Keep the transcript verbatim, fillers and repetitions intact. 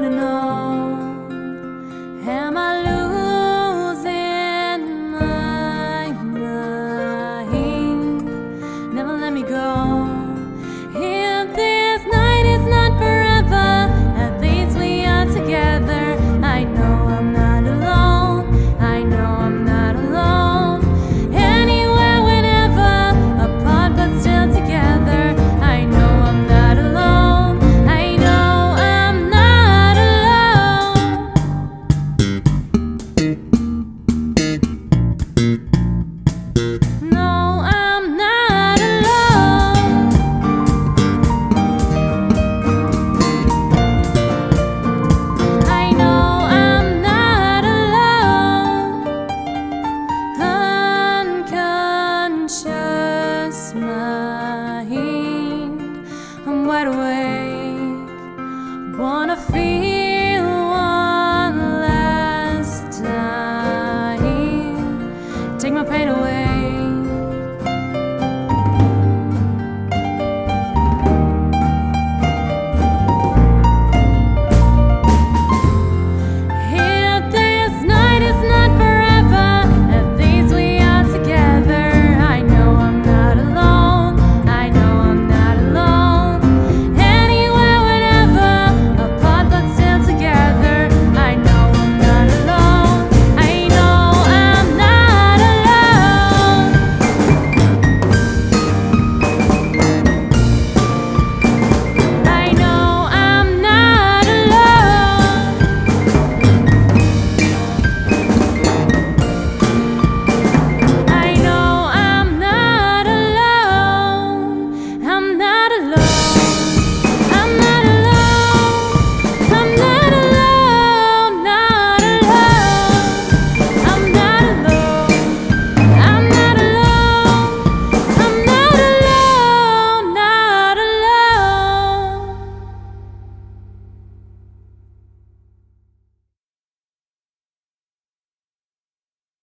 wanna know, am I losing my mind? Never let me go. If this night is not forever, at least we are together. I know I'm not alone. I know I'm not alone. Anywhere, whenever, apart but still together. I know I'm not alone. I know I'm not alone. No, I'm not alone. I know I'm not alone. Unconscious mind, I'm wide awake.